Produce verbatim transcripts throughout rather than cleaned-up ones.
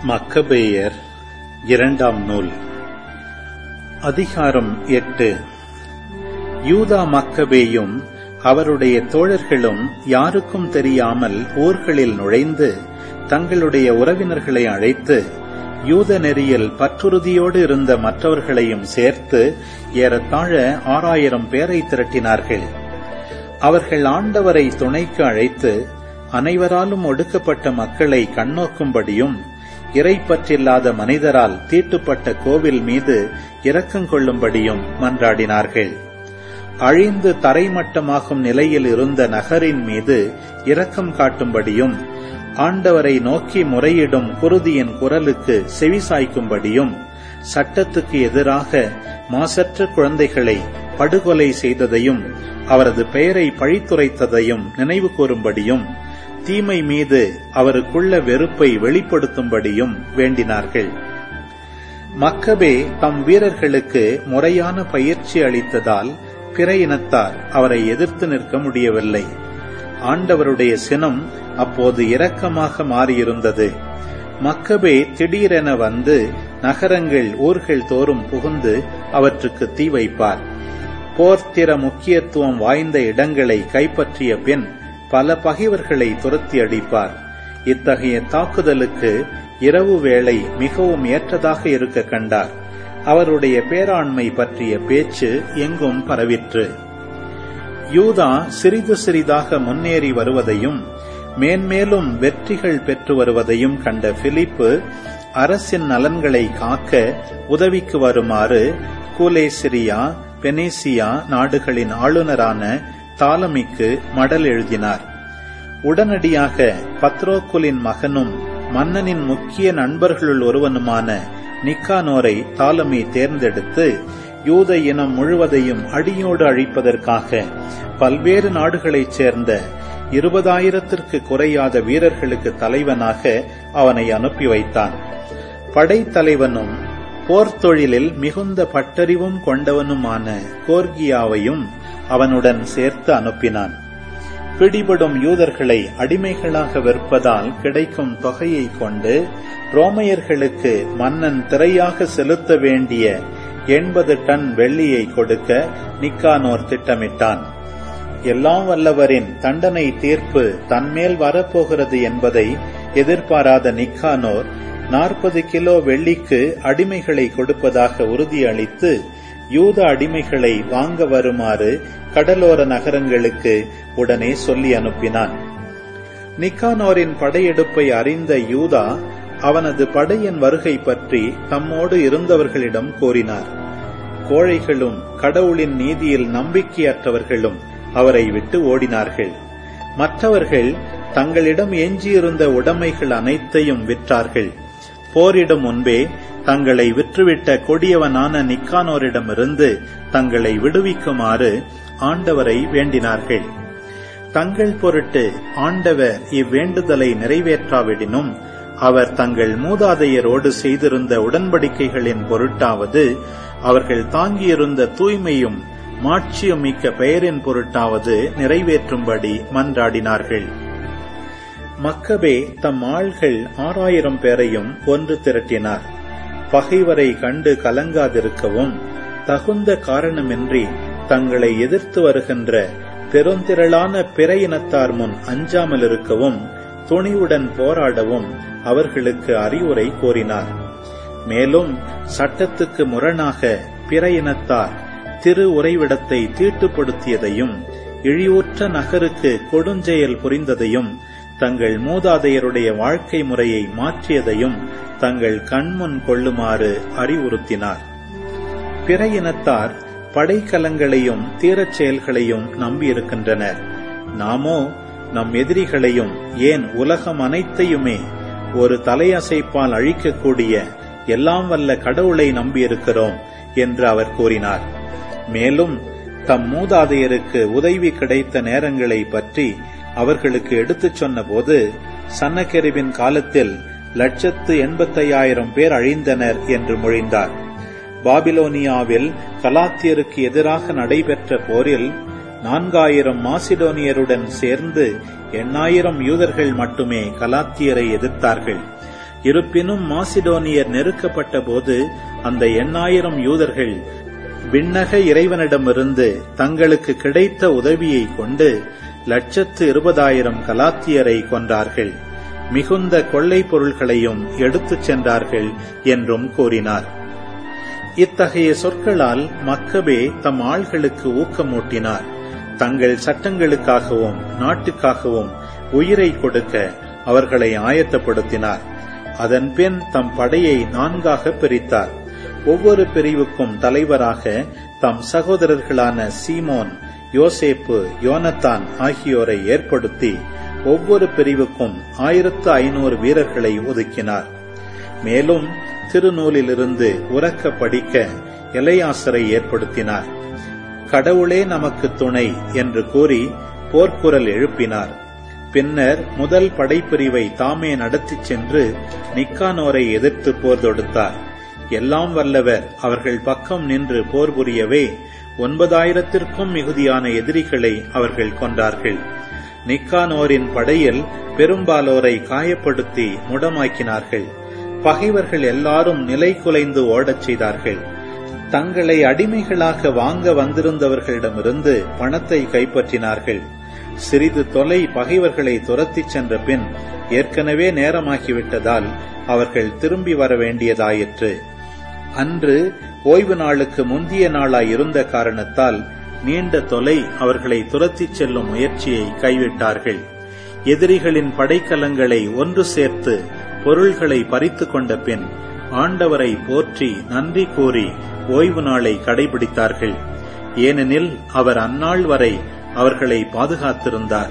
மக்கபேயர் இரண்டாம் நூல் அதிகாரம் எட்டு. யூதா மக்கபேயும் அவருடைய தோழர்களும் யாருக்கும் தெரியாமல் ஊர்களில் நுழைந்து தங்களுடைய உறவினர்களை அழைத்து யூத நெறியில் பற்றுறுதியோடு இருந்த மற்றவர்களையும் சேர்த்து ஏறத்தாழ ஆறாயிரம் பேரை திரட்டினார்கள். அவர்கள் ஆண்டவரை துணைக்கு அழைத்து அனைவராலும் ஒடுக்கப்பட்ட மக்களை கண்ணோக்கும்படியும் இறைப்பற்றில்லாத மனிதரால் தீட்டுப்பட்ட கோவில் மீது இரக்கம் கொள்ளும்படியும் மன்றாடினார்கள். அழிந்து தரைமட்டமாகும் நிலையில் இருந்த நகரின் மீது இரக்கம் காட்டும்படியும் ஆண்டவரை நோக்கி முறையிடும் குருதியின் குரலுக்கு செவிசாய்க்கும்படியும் சட்டத்துக்கு எதிராக மாசற்ற குழந்தைகளை படுகொலை செய்ததையும் அவரது பெயரை பழித்துரைத்ததையும் நினைவு கூறும்படியும் தீமை மீது அவருக்குள்ள வெறுப்பை வெளிப்படுத்தும்படியும் வேண்டினார்கள். மக்கபே தம் வீரர்களுக்கு முறையான பயிற்சி அளித்ததால் பிற இனத்தார் அவரை எதிர்த்து நிற்க முடியவில்லை. ஆண்டவருடைய சினம் அப்போது இரக்கமாக மாறியிருந்தது. மக்கபே திடீரென வந்து நகரங்கள் ஊர்கள் தோறும் புகுந்து அவற்றுக்கு தீ வைப்பார். போர்த்திர முக்கியத்துவம் வாய்ந்த இடங்களை கைப்பற்றிய பின் பல பகைவர்களை துரத்தி அடிப்பார். இத்தகைய தாக்குதலுக்கு இரவு வேளை மிகவும் ஏற்றதாக இருக்க கண்டார். அவருடைய பேராண்மை பற்றிய பேச்சு எங்கும் பரவிற்று. யூதா சிறிது சிறிதாக முன்னேறி வருவதையும் மேன்மேலும் வெற்றிகள் பெற்று வருவதையும் கண்ட பிலிப்பு அரசின் நலன்களை காக்க உதவிக்கு வருமாறு கூலேசிரியா பெனேசியா நாடுகளின் ஆளுநரான தாலமிக்கு மடல் எழுதினார். உடனடியாக பத்ரோக்குலின் மகனும் மன்னனின் முக்கிய நண்பர்களுள் ஒருவனுமான நிக்கானோரை தாலமி தேர்ந்தெடுத்து யூத இனம் முழுவதையும் அடியோடு அழிப்பதற்காக பல்வேறு நாடுகளைச் சேர்ந்த இருபதாயிரத்திற்கு குறையாத வீரர்களுக்கு தலைவனாக அவனை அனுப்பி வைத்தான். படைத்தலைவனும் போர்த்தொழிலில் மிகுந்த பட்டறிவும் கொண்டவனுமான கோர்கியாவையும் அவனுடன் சேர்த்து அனுப்பினான். பிடிபடும் யூதர்களை அடிமைகளாக விற்பதால் கிடைக்கும் தொகையை கொண்டு ரோமையர்களுக்கு மன்னன் திரையாக செலுத்த வேண்டிய எண்பது டன் வெள்ளியை கொடுக்க நிக்கானோர் திட்டமிட்டான். எல்லாம் வல்லவரின் தண்டனை தீர்ப்பு தன்மேல் வரப்போகிறது என்பதை எதிர்பாராத நிக்கானோர் நாற்பது கிலோ வெள்ளிக்கு அடிமைகளை கொடுப்பதாக உறுதியளித்து யூத அடிமைகளை வாங்க வருமாறு கடலோர நகரங்களுக்கு உடனே சொல்லி அனுப்பினான். நிக்கானோரின் படையெடுப்பை அறிந்த யூதா அவனது படையின் வருகை பற்றி தம்மோடு இருந்தவர்களிடம் கூறினார். கோழைகளும் கடவுளின் நீதியில் நம்பிக்கையற்றவர்களும் அவரை விட்டு ஓடினார்கள். மற்றவர்கள் தங்களிடம் எஞ்சியிருந்த உடைமைகள் அனைத்தையும் விற்றார்கள். போரிடும் முன்பே தங்களை விற்றுவிட்ட கொடியவனான நிக்கானோரிடமிருந்து தங்களை விடுவிக்குமாறு ஆண்டவரை வேண்டினார்கள். தங்கள் பொருட்டு ஆண்டவர் இவ்வேண்டுதலை நிறைவேற்றாவிடினும் அவர் தங்கள் மூதாதையரோடு செய்திருந்த உடன்படிக்கைகளின் பொருட்டாவது அவர்கள் தாங்கியிருந்த தூய்மையும் மாட்சியும் மிக்க பெயரின் பொருட்டாவது நிறைவேற்றும்படி மன்றாடினார்கள். மக்கபே தம் ஆள்கள் ஆறாயிரம் பேரையும் ஒன்று திரட்டினார். பகைவரை கண்டு கலங்காதிருக்கவும் தகுந்த காரணமின்றி தங்களை எதிர்த்து வருகின்ற பெருந்திரளான பிற இனத்தார் முன் அஞ்சாமல் இருக்கவும் துணிவுடன் போராடவும் அவர்களுக்கு அறிவுரை கோரினார். மேலும் சட்டத்துக்கு முரணாக பிற இனத்தார் திரு உறைவிடத்தை தீட்டுப்படுத்தியதையும் இழிவுற்ற நகருக்கு கொடுஞ்செயல் புரிந்ததையும் தங்கள் மூதாதையருடைய வாழ்க்கை முறையை மாற்றியதையும் தங்கள் கண்முன் கொள்ளுமாறு அறிவுறுத்தினார். பிற இனத்தார் படைக்கலங்களையும் தீரச் செயல்களையும் நம்பியிருக்கின்றனர். நாமோ நம் எதிரிகளையும் ஏன் உலகம் அனைத்தையுமே ஒரு தலையசைப்பால் அழிக்கக்கூடிய எல்லாம் வல்ல கடவுளை நம்பியிருக்கிறோம் என்று அவர் கூறினார். மேலும் தம் மூதாதையருக்கு உதவி கிடைத்த நேரங்களை பற்றி அவர்களுக்கு எடுத்துச் சொன்ன போது சன்னகெரிபின் காலத்தில் லட்சத்து எண்பத்தையாயிரம் பேர் அழிந்தனர் என்று மொழிந்தார். பாபிலோனியாவில் கலாத்தியருக்கு எதிராக நடைபெற்ற போரில் நான்காயிரம் மாசிடோனியருடன் சேர்ந்து எண்ணாயிரம் யூதர்கள் மட்டுமே கலாத்தியரை எதிர்த்தார்கள். இருப்பினும் மாசிடோனியர் நெருக்கப்பட்ட போது அந்த எண்ணாயிரம் யூதர்கள் விண்ணக இறைவனிடமிருந்து தங்களுக்கு கிடைத்த உதவியை கொண்டு லட்சத்து இருபதாயிரம் கலாத்தியரை கொன்றார்கள், மிகுந்த கொள்ளை பொருள்களையும் எடுத்துச் சென்றார்கள் என்றும் கூறினார். இத்தகைய சொற்களால் மக்கபே தம் ஆள்களுக்கு ஊக்கமூட்டினார். தங்கள் சட்டங்களுக்காகவும் நாட்டுக்காகவும் உயிரை கொடுக்க அவர்களை ஆயத்தப்படுத்தினார். அதன்பின் தம் படையை நான்காக பிரித்தார். ஒவ்வொரு பிரிவுக்கும் தலைவராக தம் சகோதரர்களான சீமோன், யோசேப்பு, யோனத்தான் ஆகியோரை ஏற்படுத்தி ஒவ்வொரு பிரிவுக்கும் ஆயிரத்து ஐநூறு வீரர்களை ஒதுக்கினார். மேலும் திருநூலிலிருந்து உரக்க படிக்க எலையாசரை ஏற்படுத்தினார். கடவுளே நமக்கு துணை என்று கூறி போர்க்குரல் எழுப்பினார். பின்னர் முதல் படைப்பிரிவை தாமே நடத்திச் சென்று நிக்கானோரை எதிர்த்து போர் தொடுத்தார். எல்லாம் வல்லவர் அவர்கள் பக்கம் நின்று போர் புரியவே ஒன்பதாயிரத்திற்கும் மிகுதியான எதிரிகளை அவர்கள் கொன்றார்கள். நிக்கானோரின் படையில் பெரும்பாலோரை காயப்படுத்தி முடமாக்கினார்கள். பகைவர்கள் எல்லாரும் நிலை குலைந்து ஓடச் செய்தார்கள். தங்களை அடிமைகளாக வாங்க வந்திருந்தவர்களிடமிருந்து பணத்தை கைப்பற்றினார்கள். சிறிது தொலை பகைவர்களை துரத்திச் சென்ற பின் ஏற்கனவே நேரமாகிவிட்டதால் அவர்கள் திரும்பி வர வேண்டியதாயிற்று. அன்று ஓய்வு நாளுக்கு முந்திய நாளாயிருந்த காரணத்தால் நீண்ட தொலை அவர்களை துரத்திச் செல்லும் முயற்சியை கைவிட்டார்கள். எதிரிகளின் படைக்கலங்களை ஒன்று சேர்த்து பொருள்களை பறித்து கொண்ட பின் ஆண்டவரை போற்றி நன்றி கூறி ஓய்வு நாளை கடைபிடித்தார்கள். ஏனெனில் அவர் அந்நாள் வரை அவர்களை பாதுகாத்திருந்தார்.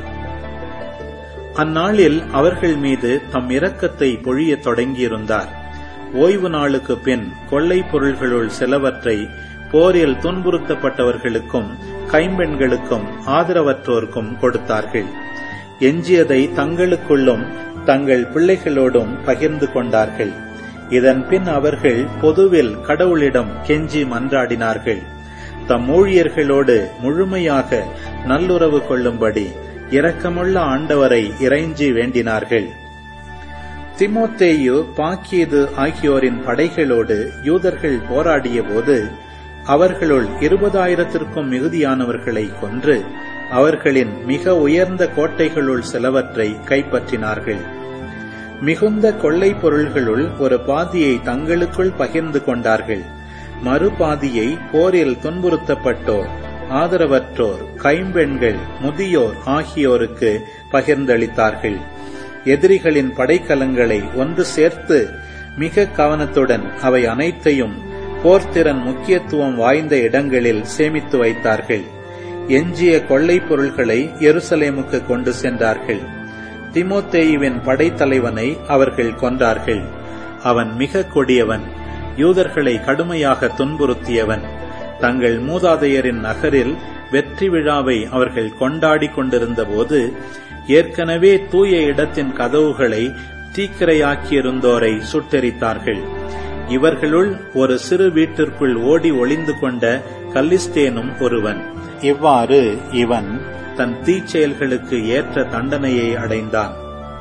அந்நாளில் அவர்கள் மீது தம் இரக்கத்தை பொழியத் தொடங்கியிருந்தார். ஓய்வு நாளுக்கு பின் கொள்ளை பொருள்களுள் சிலவற்றை போரில் துன்புறுத்தப்பட்டவர்களுக்கும் கைம்பெண்களுக்கும் ஆதரவற்றோர்க்கும் கொடுத்தார்கள். எஞ்சியதை தங்களுக்குள்ளும் தங்கள் பிள்ளைகளோடும் பகிர்ந்து கொண்டார்கள். இதன் பின் அவர்கள் பொதுவில் கடவுளிடம் கெஞ்சி மன்றாடினார்கள். தம் ஊழியர்களோடு முழுமையாக நல்லுறவு கொள்ளும்படி இரக்கமுள்ள ஆண்டவரை இறைஞ்சி வேண்டினார்கள். திமோத்தேயு, பாக்கீது ஆகியோரின் படைகளோடு யூதர்கள் போராடிய போது அவர்களுள் இருபதாயிரத்திற்கும் மிகுதியானவர்களை கொன்று அவர்களின் மிக உயர்ந்த கோட்டைகளுள் சிலவற்றை கைப்பற்றினார்கள். மிகுந்த கொள்ளை பொருள்களுள் ஒரு பாதியை தங்களுக்குள் பகிர்ந்து கொண்டார்கள். மறுபாதியை போரில் துன்புறுத்தப்பட்டோர், ஆதரவற்றோர், கைம்பெண்கள், முதியோர் ஆகியோருக்கு பகிர்ந்தளித்தார்கள். எதிரிகளின் படைக்கலங்களை ஒன்று சேர்த்து மிக கவனத்துடன் அவை அனைத்தையும் போர்த்திறன் முக்கியத்துவம் வாய்ந்த இடங்களில் சேமித்து வைத்தார்கள். எஞ்சிய கொள்ளை பொருள்களை எருசலேமுக்கு கொண்டு சென்றார்கள். திமோத்தேயுவின் படைத்தலைவனை அவர்கள் கொன்றார்கள். அவன் மிக கொடியவன், யூதர்களை கடுமையாக துன்புறுத்தியவன். தங்கள் மூதாதையரின் நகரில் வெற்றி விழாவை அவர்கள் கொண்டாடி கொண்டிருந்த போது ஏற்கனவே தூய இடத்தின் கதவுகளை தீக்கிரையாக்கியிருந்தோரை சுட்டெரித்தார்கள். இவர்களுள் ஒரு சிறு வீட்டிற்குள் ஓடி ஒளிந்து கொண்ட கல்லிஸ்டேனும் ஒருவன். இவ்வாறு இவன் தன் தீச்செயல்களுக்கு ஏற்ற தண்டனையை அடைந்தான்.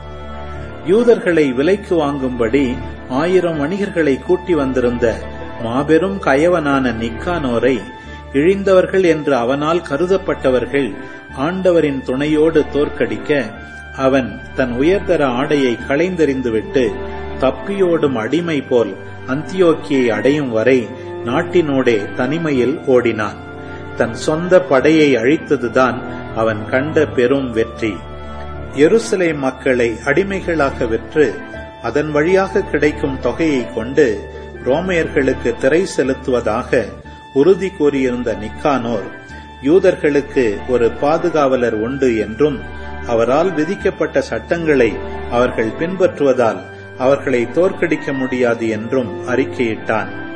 யூதர்களை விலைக்கு வாங்கும்படி ஆயிரம் வணிகர்களை கூட்டி வந்திருந்த மாபெரும் கயவனான நிக்கானோரை இழிந்தவர்கள் என்று அவனால் கருதப்பட்டவர்கள் ஆண்டவரின் துணையோடு தோற்கடிக்க அவன் தன் உயர்தர ஆடையை களைந்தெறிந்துவிட்டு தப்பியோடும் அடிமை போல் அந்தியோக்கியை அடையும் வரை நாட்டினோடே தனிமையில் ஓடினான். தன் சொந்த படையை அழித்ததுதான் அவன் கண்ட பெரும் வெற்றி. எருசலேம் மக்களை அடிமைகளாக விற்று அதன் வழியாக கிடைக்கும் தொகையை கொண்டு ரோமையர்களுக்கு திரை செலுத்துவதாக உறுதி கூறியிருந்த நிக்கானோர் யூதர்களுக்கு ஒரு பாதுகாவலர் உண்டு என்றும் அவரால் விதிக்கப்பட்ட சட்டங்களை அவர்கள் பின்பற்றுவதால் அவர்களை தோற்கடிக்க முடியாது என்றும் அறிக்கையிட்டான்.